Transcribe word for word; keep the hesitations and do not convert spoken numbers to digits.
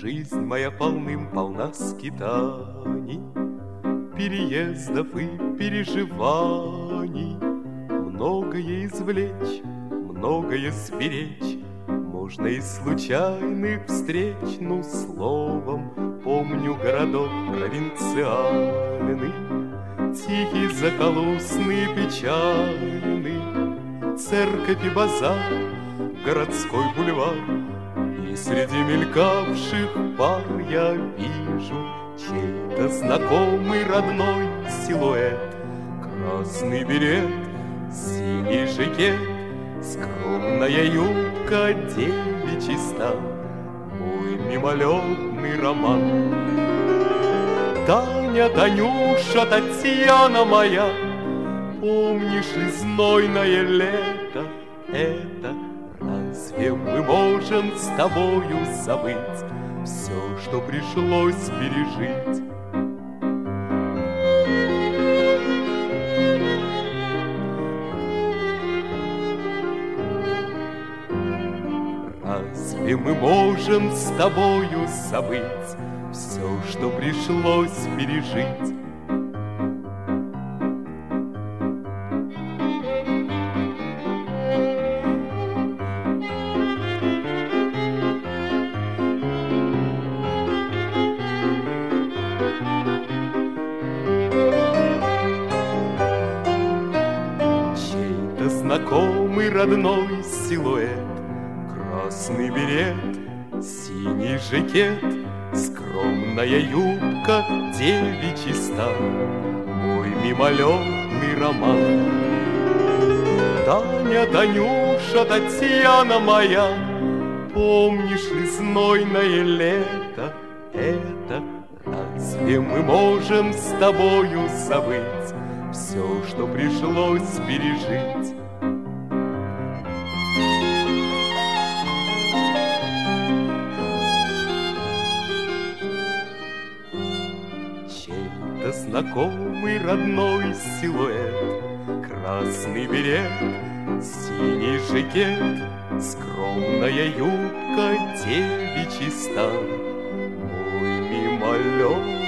Жизнь моя полным-полна скитаний, переездов и переживаний. Многое извлечь, многое сберечь можно из случайных встреч. Ну, словом, помню городок провинциальный, тихий, захолустный, печальный, церковь и базар, городской бульвар. И среди мелькавших пар я вижу чей-то знакомый родной силуэт. Красный берет, синий жакет, скромная юбка, девичий стан, мой мимолетный роман. Таня, Танюша, Татьяна моя, помнишь ли знойное лето это? Разве мы можем с тобою забыть все, что пришлось пережить? Разве мы можем с тобою забыть все, что пришлось пережить? Чей-то знакомый родной силуэт, красный берет, синий жакет, скромная юбка, девичий стан, мой мимолетный роман. Таня, Танюша, Татьяна моя, помнишь ли знойное лето это? Разве мы можем с тобою забыть все, что пришлось пережить? Чей-то знакомый родной силуэт, красный берет, синий жакет, скромная юбка, девичий стан, мой мимолет.